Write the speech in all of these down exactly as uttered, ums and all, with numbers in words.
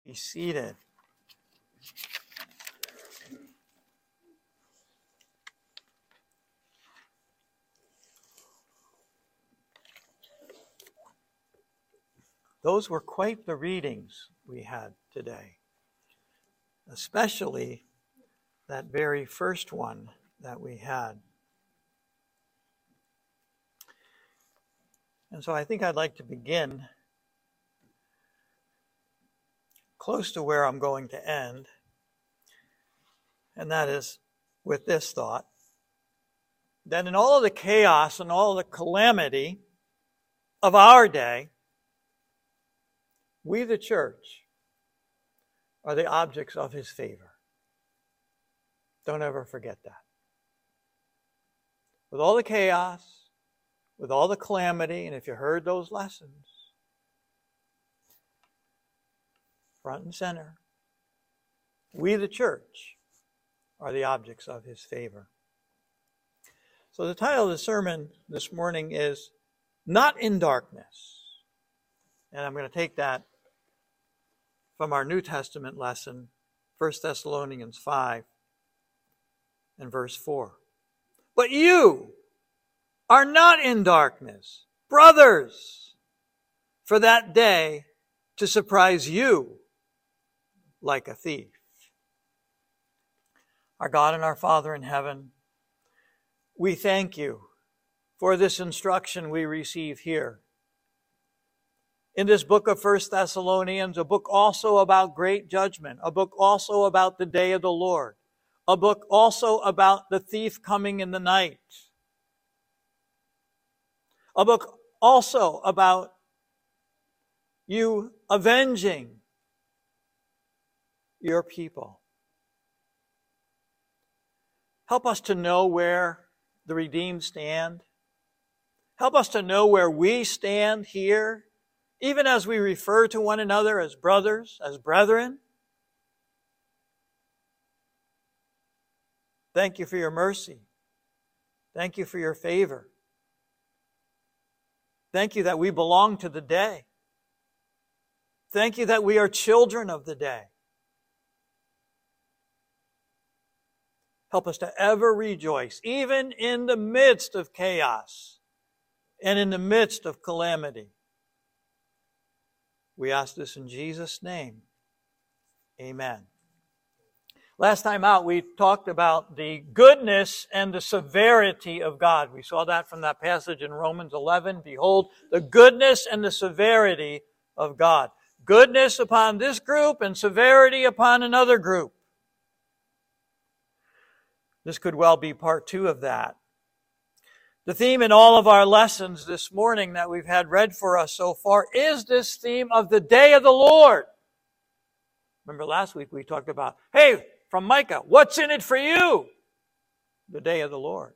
Be seated. Those were quite the readings we had today, especially that very first one that we had. And so I think I'd like to begin close to where I'm going to end, and that is with this thought, that in all of the chaos and all the calamity of our day, we, the church, are the objects of His favor. Don't ever forget that. With all the chaos, with all the calamity, and if you heard those lessons, front and center, we, the church, are the objects of His favor. So the title of the sermon this morning is Not in Darkness. And I'm going to take that from our New Testament lesson, First Thessalonians five and verse four. But you are not in darkness, brothers, for that day to surprise you like a thief. Our God and our Father in heaven, we thank you for this instruction we receive here in this book of First Thessalonians, a book also about great judgment, a book also about the day of the Lord, a book also about the thief coming in the night, a book also about you avenging your people. Help us to know where the redeemed stand. Help us to know where we stand here, even as we refer to one another as brothers, as brethren. Thank you for your mercy. Thank you for your favor. Thank you that we belong to the day. Thank you that we are children of the day. Help us to ever rejoice, even in the midst of chaos and in the midst of calamity. We ask this in Jesus' name. Amen. Last time out, we talked about the goodness and the severity of God. We saw that from that passage in Romans eleven. Behold, the goodness and the severity of God. Goodness upon this group and severity upon another group. This could well be part two of that. The theme in all of our lessons this morning that we've had read for us so far is this theme of the day of the Lord. Remember last week we talked about, hey, from Micah, what's in it for you? The day of the Lord.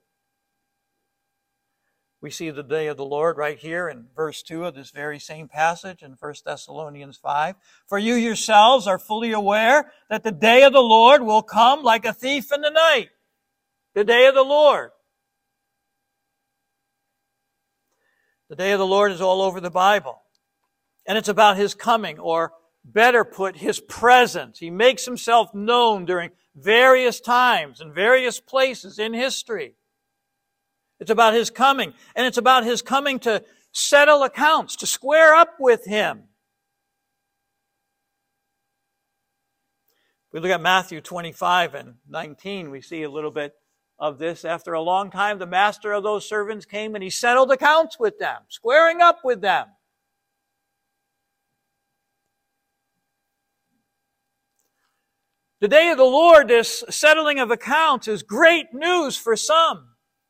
We see the day of the Lord right here in verse two of this very same passage in First Thessalonians five. For you yourselves are fully aware that the day of the Lord will come like a thief in the night. The day of the Lord. The day of the Lord is all over the Bible. And it's about His coming, or better put, His presence. He makes Himself known during various times and various places in history. It's about His coming. And it's about His coming to settle accounts, to square up with Him. We look at Matthew twenty-five and nineteen, we see a little bit of this. After a long time, the master of those servants came and he settled accounts with them, squaring up with them. The day of the Lord, this settling of accounts, is great news for some.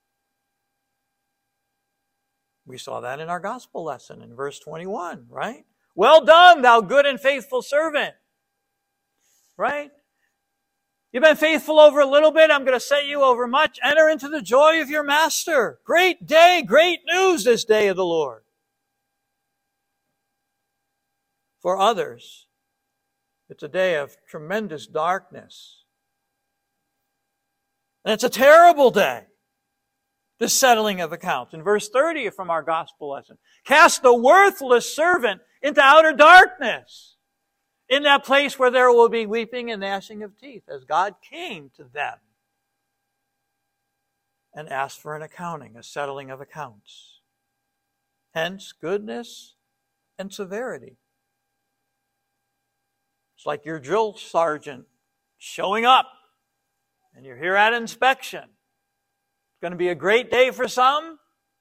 We saw that in our gospel lesson in verse twenty-one, right? Well done, thou good and faithful servant. Right? You've been faithful over a little bit, I'm going to set you over much. Enter into the joy of your master. Great day, great news this day of the Lord. For others, it's a day of tremendous darkness. And it's a terrible day, the settling of accounts. In verse thirty from our gospel lesson, cast the worthless servant into outer darkness. in that place where there will be weeping and gnashing of teeth, as God came to them and asked for an accounting, a settling of accounts. Hence, goodness and severity. It's like your drill sergeant showing up, and you're here at inspection. It's going to be a great day for some,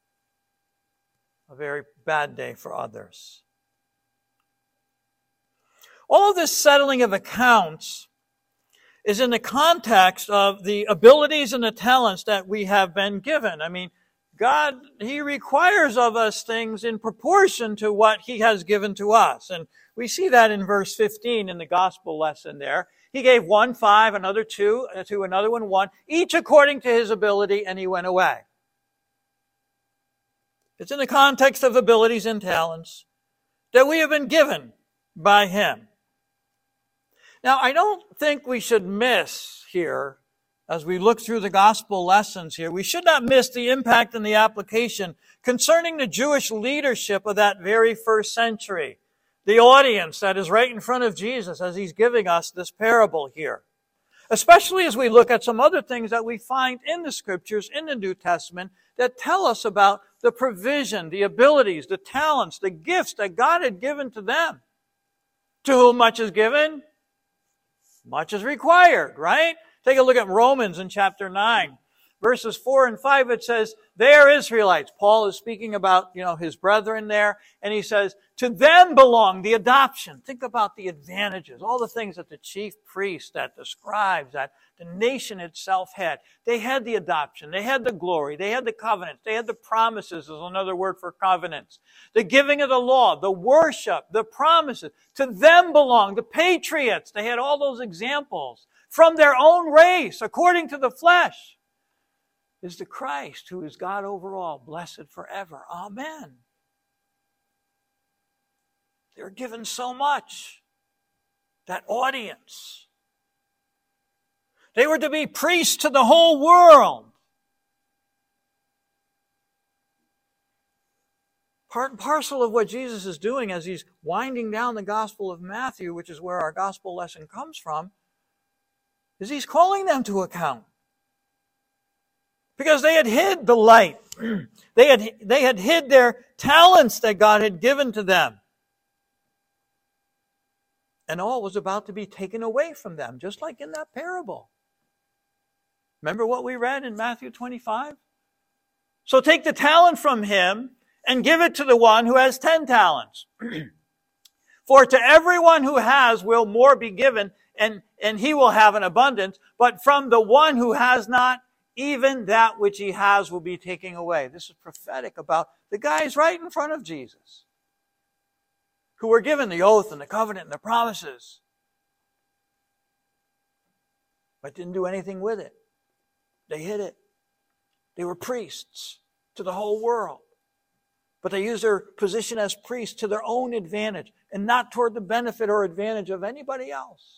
a very bad day for others. All of this settling of accounts is in the context of the abilities and the talents that we have been given. I mean, God, He requires of us things in proportion to what He has given to us. And we see that in verse fifteen in the gospel lesson there. He gave one five, another two, to another one one, each according to his ability, and he went away. It's in the context of abilities and talents that we have been given by Him. Now, I don't think we should miss here, as we look through the gospel lessons here, we should not miss the impact and the application concerning the Jewish leadership of that very first century. The audience that is right in front of Jesus as He's giving us this parable here. Especially as we look at some other things that we find in the Scriptures, in the New Testament, that tell us about the provision, the abilities, the talents, the gifts that God had given to them. To whom much is given, much is required, right? Take a look at Romans in chapter nine. Verses four and five, it says, they are Israelites. Paul is speaking about, you know, his brethren there. And he says, to them belong the adoption. Think about the advantages, all the things that the chief priest, that the scribes, that the nation itself had. They had the adoption. They had the glory. They had the covenants. They had the promises, is another word for covenants. The giving of the law, the worship, the promises. To them belong the patriots. They had all those examples. From their own race, according to the flesh, is the Christ, who is God over all, blessed forever. Amen. They're given so much. That audience. They were to be priests to the whole world. Part and parcel of what Jesus is doing as He's winding down the Gospel of Matthew, which is where our gospel lesson comes from, is He's calling them to account. Because they had hid the light. They had, they had hid their talents that God had given to them. And all was about to be taken away from them, just like in that parable. Remember what we read in Matthew twenty-five? So take the talent from him and give it to the one who has ten talents. For to everyone who has will more be given, and, and he will have an abundance. But from the one who has not, even that which he has will be taken away. This is prophetic about the guys right in front of Jesus, who were given the oath and the covenant and the promises, but didn't do anything with it. They hid it. They were priests to the whole world, but they used their position as priests to their own advantage and not toward the benefit or advantage of anybody else.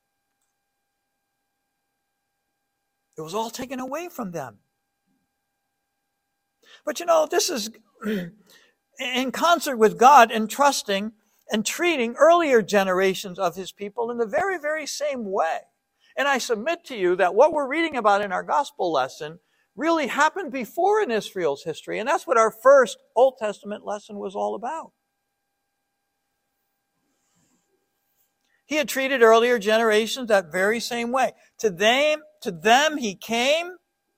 It was all taken away from them. But you know, this is in concert with God entrusting and treating earlier generations of His people in the very, very same way. And I submit to you that what we're reading about in our gospel lesson really happened before in Israel's history. And that's what our first Old Testament lesson was all about. He had treated earlier generations that very same way. To them, to them He came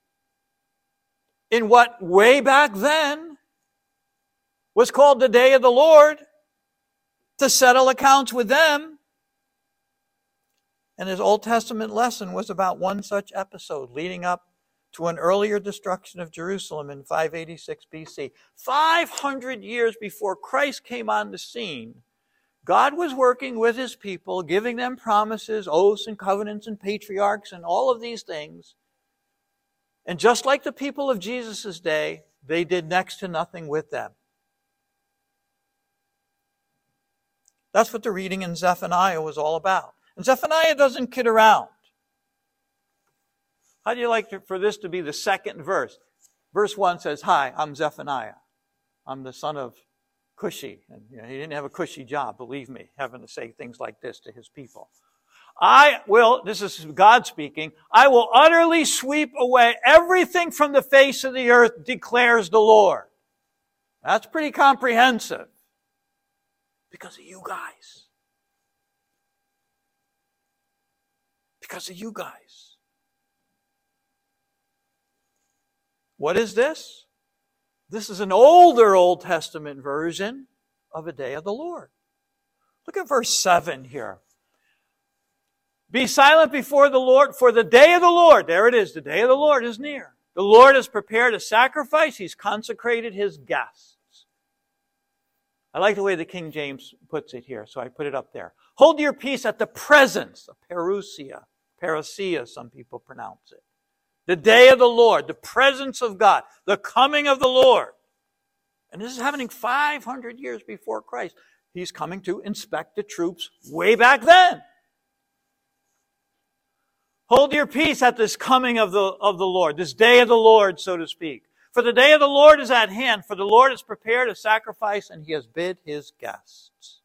in what way back then was called the day of the Lord, to settle accounts with them. And His Old Testament lesson was about one such episode leading up to an earlier destruction of Jerusalem in five eighty-six B C. five hundred years before Christ came on the scene, God was working with His people, giving them promises, oaths and covenants and patriarchs and all of these things. And just like the people of Jesus' day, they did next to nothing with them. That's what the reading in Zephaniah was all about. And Zephaniah doesn't kid around. How do you like to, for this to be the second verse? Verse one says, "Hi, I'm Zephaniah. I'm the son of cushy. And you know, he didn't have a cushy job, believe me, having to say things like this to his people. I will, this is God speaking, I will utterly sweep away everything from the face of the earth, declares the Lord. That's pretty comprehensive. Because of you guys. Because of you guys. What is this? This is an older Old Testament version of a day of the Lord. Look at verse seven here. Be silent before the Lord, for the day of the Lord, there it is, the day of the Lord is near. The Lord has prepared a sacrifice. He's consecrated his guests. I like the way the King James puts it here, so I put it up there. Hold your peace at the presence of parousia. Parousia, some people pronounce it. The day of the Lord, the presence of God, the coming of the Lord. And this is happening five hundred years before Christ. He's coming to inspect the troops way back then. Hold your peace at this coming of the, of the Lord, this day of the Lord, so to speak. For the day of the Lord is at hand, for the Lord has prepared a sacrifice, and he has bid his guests.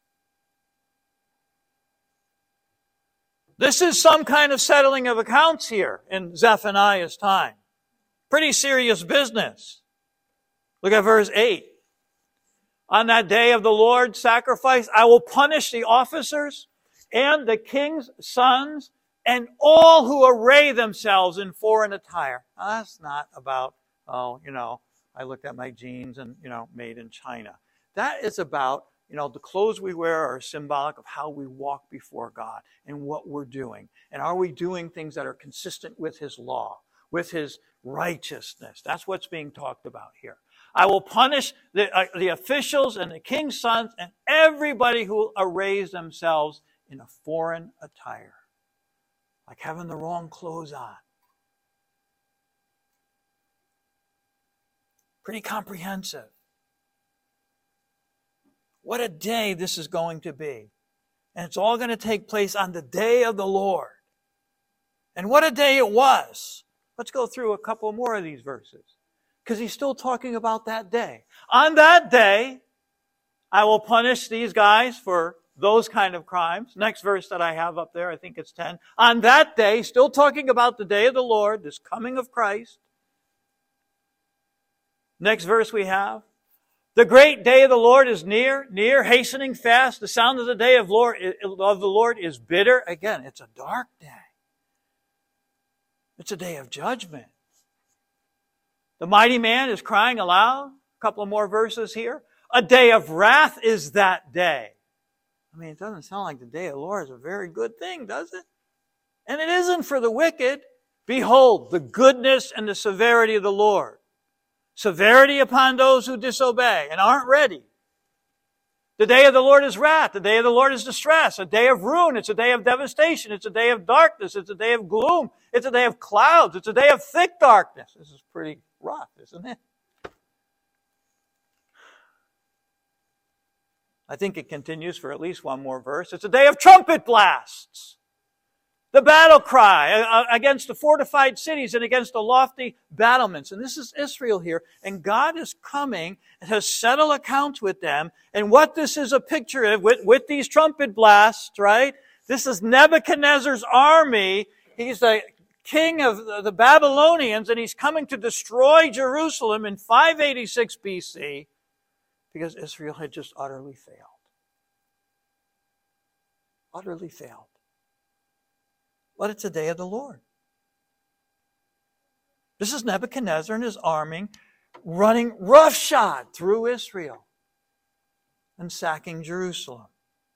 This is some kind of settling of accounts here in Zephaniah's time. Pretty serious business. Look at verse eight. On that day of the Lord's sacrifice, I will punish the officers and the king's sons and all who array themselves in foreign attire. Now, that's not about, oh, you know, I looked at my jeans and, you know, made in China. That is about, you know, the clothes we wear are symbolic of how we walk before God and what we're doing. And are we doing things that are consistent with his law, with his righteousness? That's what's being talked about here. I will punish the, uh, the officials and the king's sons and everybody who arrays themselves in a foreign attire. Like having the wrong clothes on. Pretty comprehensive. What a day this is going to be. And it's all going to take place on the day of the Lord. And what a day it was. Let's go through a couple more of these verses. Because he's still talking about that day. On that day, I will punish these guys for those kind of crimes. Next verse that I have up there, I think it's ten. On that day, still talking about the day of the Lord, this coming of Christ. Next verse we have. The great day of the Lord is near, near, hastening fast. The sound of the day of, Lord, of the Lord is bitter. Again, it's a dark day. It's a day of judgment. The mighty man is crying aloud. A couple of more verses here. A day of wrath is that day. I mean, it doesn't sound like the day of the Lord is a very good thing, does it? And it isn't for the wicked. Behold, the goodness and the severity of the Lord. Severity upon those who disobey and aren't ready. The day of the Lord is wrath. The day of the Lord is distress. A day of ruin. It's a day of devastation. It's a day of darkness. It's a day of gloom. It's a day of clouds. It's a day of thick darkness. This is pretty rough, isn't it? I think it continues for at least one more verse. It's a day of trumpet blasts. The battle cry against the fortified cities and against the lofty battlements. And this is Israel here. And God is coming to settle accounts with them. And what this is a picture of with, with these trumpet blasts, right? This is Nebuchadnezzar's army. He's the king of the Babylonians, and he's coming to destroy Jerusalem in five eighty-six B C. Because Israel had just utterly failed. Utterly failed. But it's a day of the Lord. This is Nebuchadnezzar and his army running roughshod through Israel and sacking Jerusalem.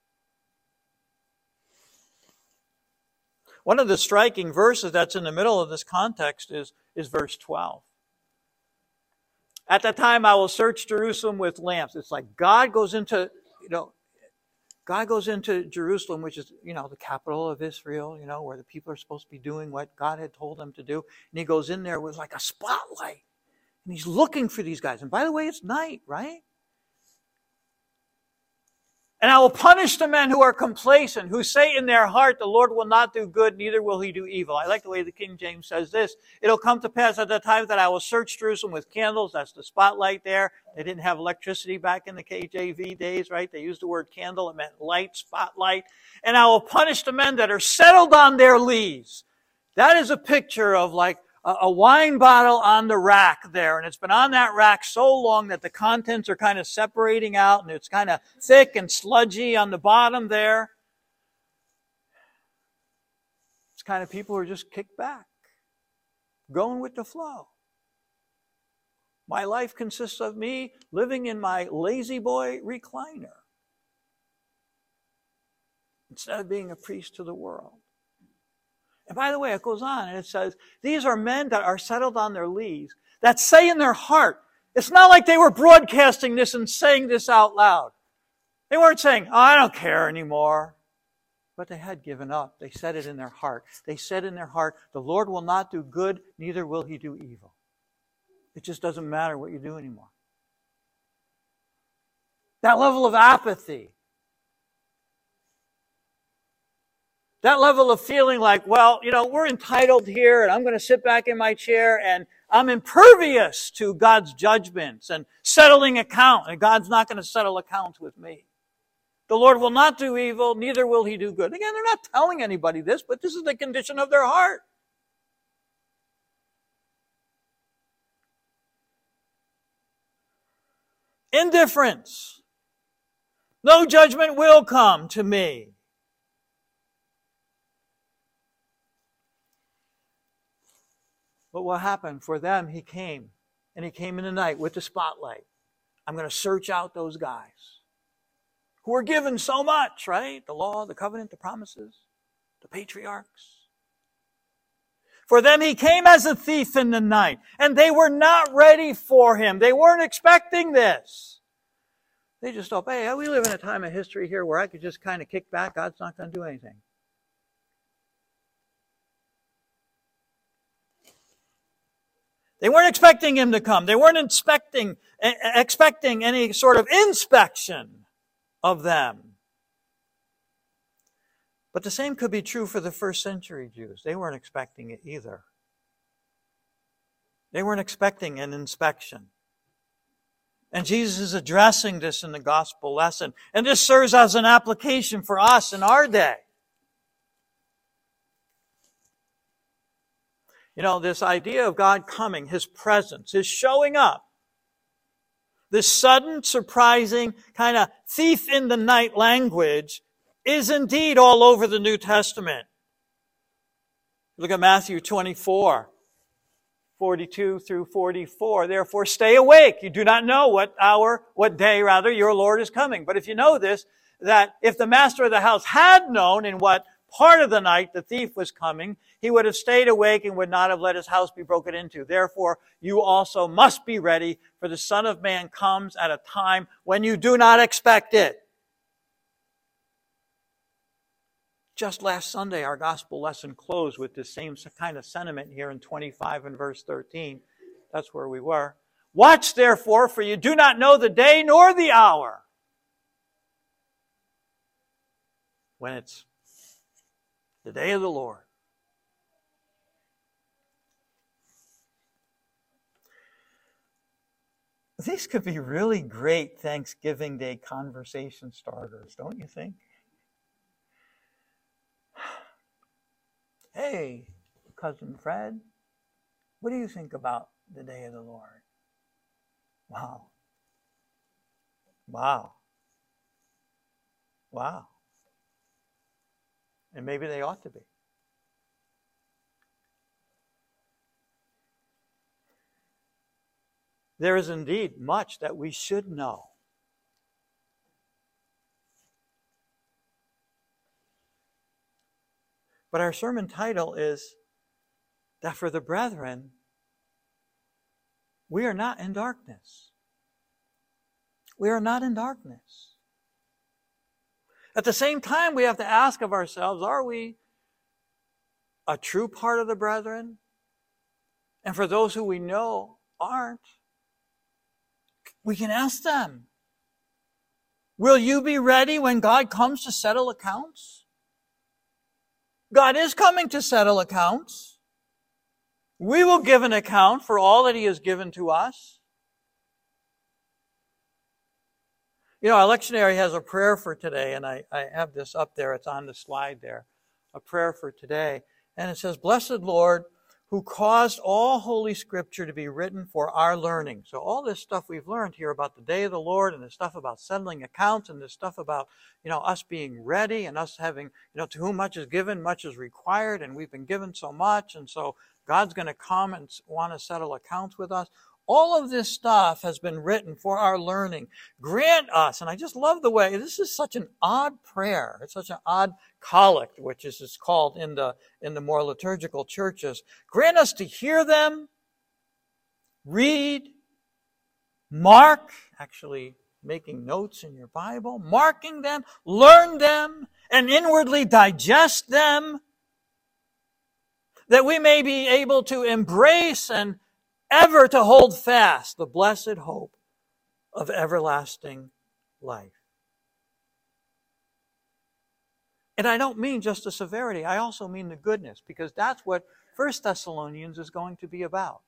One of the striking verses that's in the middle of this context is, is verse twelve. At that time, I will search Jerusalem with lamps. It's like God goes into, you know, God goes into Jerusalem, which is, you know, the capital of Israel, you know, where the people are supposed to be doing what God had told them to do. And he goes in there with like a spotlight. And he's looking for these guys. And by the way, it's night, right? And I will punish the men who are complacent, who say in their heart, the Lord will not do good, neither will he do evil. I like the way the King James says this. It'll come to pass at the time that I will search Jerusalem with candles. That's the spotlight there. They didn't have electricity back in the K J V days, right? They used the word candle. It meant light, spotlight. And I will punish the men that are settled on their lees. That is a picture of like a wine bottle on the rack there, and it's been on that rack so long that the contents are kind of separating out, and it's kind of thick and sludgy on the bottom there. It's kind of people who are just kicked back, going with the flow. My life consists of me living in my lazy boy recliner instead of being a priest to the world. And by the way, it goes on and it says, these are men that are settled on their lees, that say in their heart. It's not like they were broadcasting this and saying this out loud. They weren't saying, oh, I don't care anymore. But they had given up. They said it in their heart. They said in their heart, the Lord will not do good, neither will he do evil. It just doesn't matter what you do anymore. That level of apathy. That level of feeling like, well, you know, we're entitled here and I'm going to sit back in my chair and I'm impervious to God's judgments and settling account. And God's not going to settle accounts with me. The Lord will not do evil, neither will he do good. Again, they're not telling anybody this, but this is the condition of their heart. Indifference. No judgment will come to me. But what happened? For them, he came. And he came in the night with the spotlight. I'm going to search out those guys who were given so much, right? The law, the covenant, the promises, the patriarchs. For them, he came as a thief in the night. And they were not ready for him. They weren't expecting this. They just thought, hey, we live in a time of history here where I could just kind of kick back. God's not going to do anything. They weren't expecting him to come. They weren't inspecting, expecting any sort of inspection of them. But the same could be true for the first century Jews. They weren't expecting it either. They weren't expecting an inspection. And Jesus is addressing this in the gospel lesson. And this serves as an application for us in our day. You know, this idea of God coming, his presence, his showing up, this sudden, surprising, kind of thief-in-the-night language is indeed all over the New Testament. Look at Matthew twenty-four, forty-two through forty-four. Therefore, stay awake. You do not know what hour, what day, rather, your Lord is coming. But if you know this, that if the master of the house had known in what part of the night the thief was coming, he would have stayed awake and would not have let his house be broken into. Therefore, you also must be ready, for the Son of Man comes at a time when you do not expect it. Just last Sunday, our gospel lesson closed with the same kind of sentiment here in twenty-five and verse thirteen. That's where we were. Watch therefore, for you do not know the day nor the hour when it's the day of the Lord. These could be really great Thanksgiving Day conversation starters, don't you think? Hey, Cousin Fred, what do you think about the day of the Lord? Wow. Wow. Wow. And maybe they ought to be. There is indeed much that we should know. But our sermon title is that for the brethren, we are not in darkness. We are not in darkness. At the same time, we have to ask of ourselves, are we a true part of the brethren? And for those who we know aren't, we can ask them, Will you be ready when God comes to settle accounts? God is coming to settle accounts. We will give an account for all that He has given to us. You know, our lectionary has a prayer for today, and I, I have this up there. It's on the slide there. A prayer for today. And it says, Blessed Lord, who caused all Holy Scripture to be written for our learning. So all this stuff we've learned here about the day of the Lord, and this stuff about settling accounts, and this stuff about, you know, us being ready, and us having, you know, to whom much is given, much is required, and we've been given so much, and so God's going to come and want to settle accounts with us. All of this stuff has been written for our learning. Grant us, and I just love the way, this is such an odd prayer. It's such an odd collect, which is it's called in the, in the more liturgical churches. Grant us to hear them, read, mark, actually making notes in your Bible, marking them, learn them, and inwardly digest them, that we may be able to embrace and ever to hold fast the blessed hope of everlasting life. And I don't mean just the severity, I also mean the goodness, because that's what First Thessalonians is going to be about.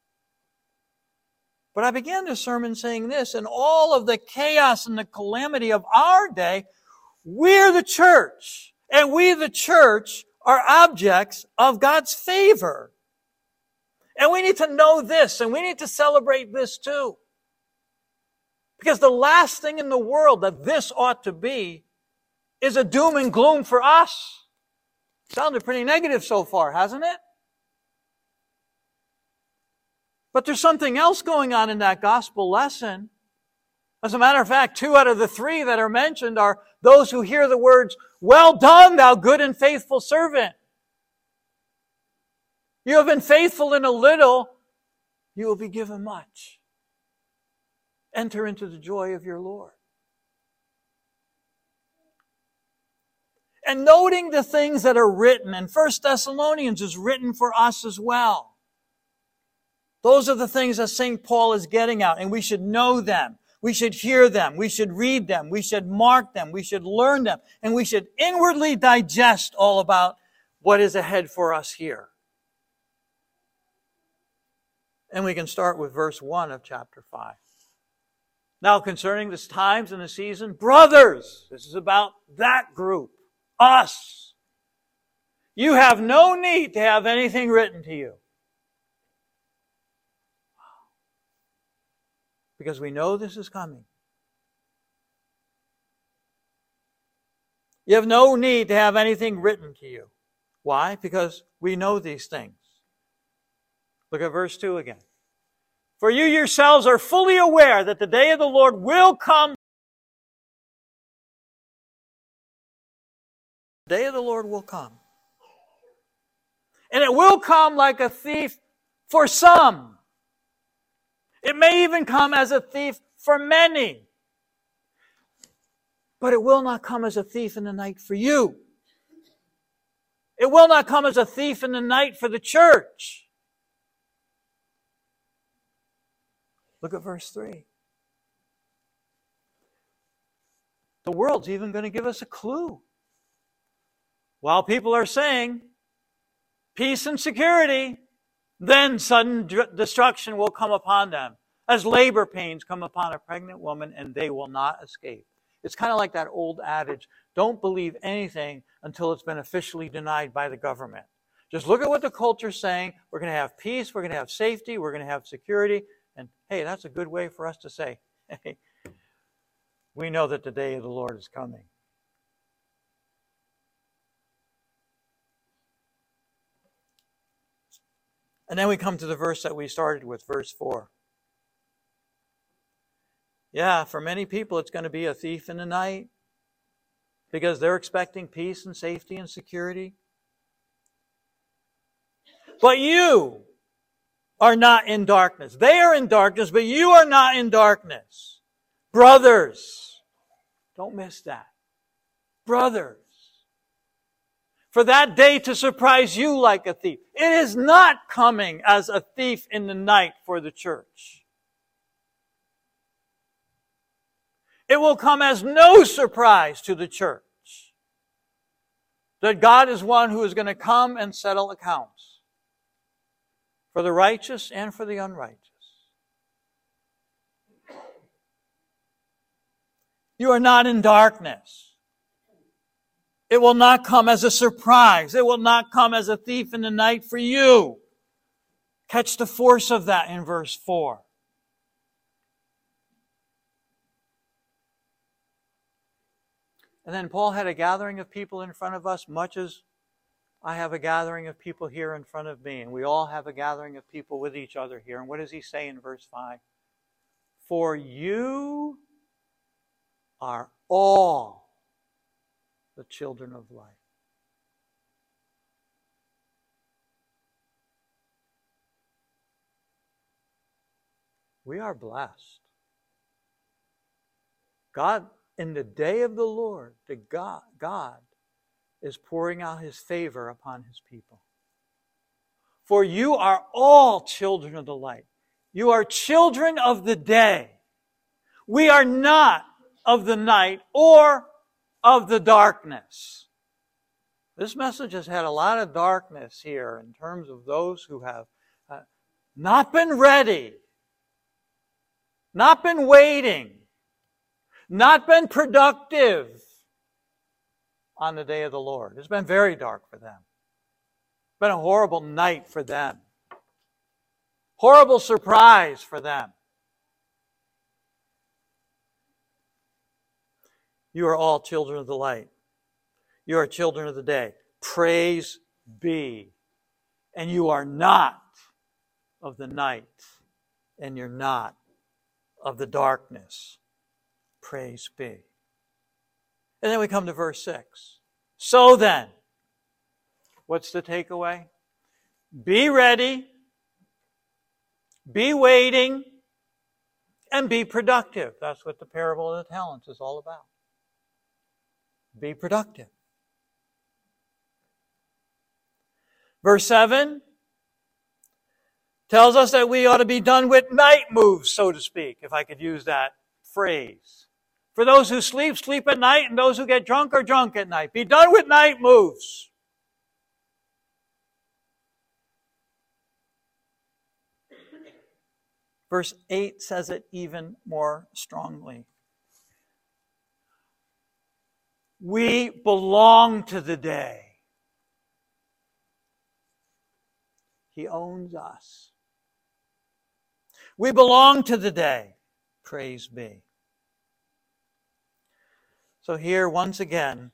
But I began this sermon saying this: in all of the chaos and the calamity of our day, we're the church, and we the church are objects of God's favor. And we need to know this, and we need to celebrate this too. Because the last thing in the world that this ought to be is a doom and gloom for us. Sounded pretty negative so far, hasn't it? But there's something else going on in that gospel lesson. As a matter of fact, two out of the three that are mentioned are those who hear the words, "Well done, thou good and faithful servant. You have been faithful in a little, you will be given much. Enter into the joy of your Lord." And noting the things that are written, and First Thessalonians is written for us as well. Those are the things that Saint Paul is getting at, and we should know them. We should hear them. We should read them. We should mark them. We should learn them. And we should inwardly digest all about what is ahead for us here. And we can start with verse one of chapter five. Now concerning the times and the season, brothers, this is about that group, us. You have no need to have anything written to you. Because we know this is coming. You have no need to have anything written to you. Why? Because we know these things. Look at verse two again. For you yourselves are fully aware that the day of the Lord will come. The day of the Lord will come. And it will come like a thief for some. It may even come as a thief for many. But it will not come as a thief in the night for you. It will not come as a thief in the night for the church. Look at verse three. The world's even going to give us a clue. While people are saying peace and security, then sudden destruction will come upon them, as labor pains come upon a pregnant woman, and they will not escape. It's kind of like that old adage, don't believe anything until it's been officially denied by the government. Just look at what the culture's saying. We're going to have peace, we're going to have safety, we're going to have security. And hey, that's a good way for us to say, hey, we know that the day of the Lord is coming. And then we come to the verse that we started with, verse four. Yeah, for many people it's going to be a thief in the night because they're expecting peace and safety and security. But you are not in darkness. They are in darkness, but you are not in darkness. Brothers, don't miss that. Brothers, for that day to surprise you like a thief. It is not coming as a thief in the night for the church. It will come as no surprise to the church that God is one who is going to come and settle accounts for the righteous and for the unrighteous. You are not in darkness. It will not come as a surprise. It will not come as a thief in the night for you. Catch the force of that in verse four. And then Paul had a gathering of people in front of us, much as I have a gathering of people here in front of me. And we all have a gathering of people with each other here. And what does he say in verse five? For you are all the children of light. We are blessed. God, in the day of the Lord, the God, God is pouring out His favor upon His people. For you are all children of the light. You are children of the day. We are not of the night or of the darkness. This message has had a lot of darkness here in terms of those who have uh, not been ready, not been waiting, not been productive on the day of the Lord. It's been very dark for them. It's been a horrible night for them. Horrible surprise for them. You are all children of the light. You are children of the day. Praise be. And you are not of the night, and you're not of the darkness. Praise be. And then we come to verse six. So then, what's the takeaway? Be ready, be waiting, and be productive. That's what the parable of the talents is all about. Be productive. Verse seven tells us that we ought to be done with night moves, so to speak, if I could use that phrase. For those who sleep, sleep at night, and those who get drunk are drunk at night. Be done with night moves. Verse eight says it even more strongly. We belong to the day. He owns us. We belong to the day. Praise be. So here, once again,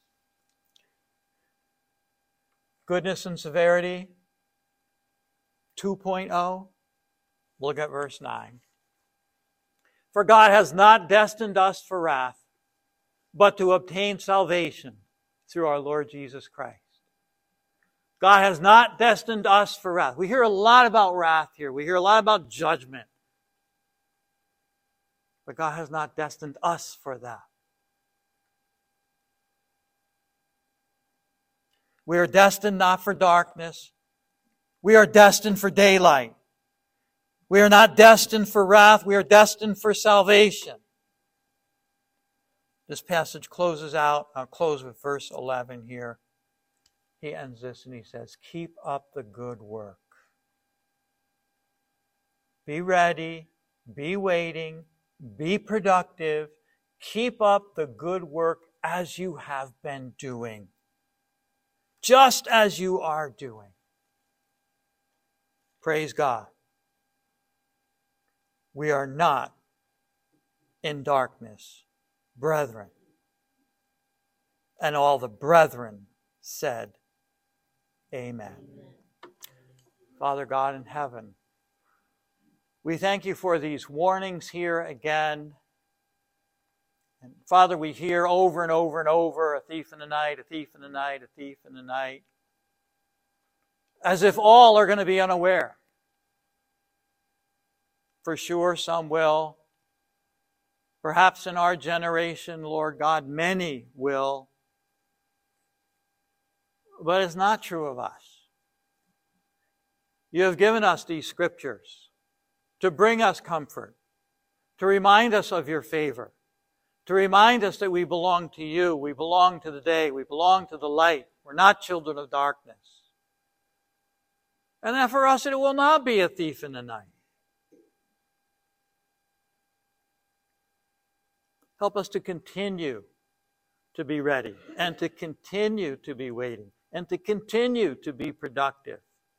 goodness and severity two point oh. Look at verse nine. For God has not destined us for wrath, but to obtain salvation through our Lord Jesus Christ. God has not destined us for wrath. We hear a lot about wrath here. We hear a lot about judgment. But God has not destined us for that. We are destined not for darkness. We are destined for daylight. We are not destined for wrath. We are destined for salvation. This passage closes out. I'll close with verse eleven here. He ends this and he says, keep up the good work. Be ready. Be waiting. Be productive. Keep up the good work as you have been doing. Just as you are doing. Praise God. We are not in darkness, brethren. And all the brethren said, Amen. Amen. Father God in heaven, we thank you for these warnings here again. And Father, we hear over and over and over, a thief in the night, a thief in the night, a thief in the night. As if all are going to be unaware. For sure, some will. Perhaps in our generation, Lord God, many will. But it's not true of us. You have given us these scriptures to bring us comfort, to remind us of your favor, to remind us that we belong to you, we belong to the day, we belong to the light. We're not children of darkness. And that for us it will not be a thief in the night. Help us to continue to be ready and to continue to be waiting and to continue to be productive.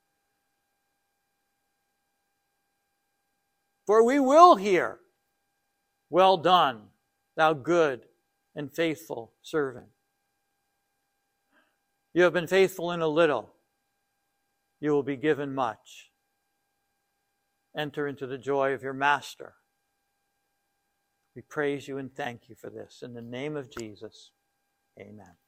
For we will hear, "Well done, thou good and faithful servant. You have been faithful in a little. You will be given much. Enter into the joy of your master." We praise you and thank you for this. In the name of Jesus, amen.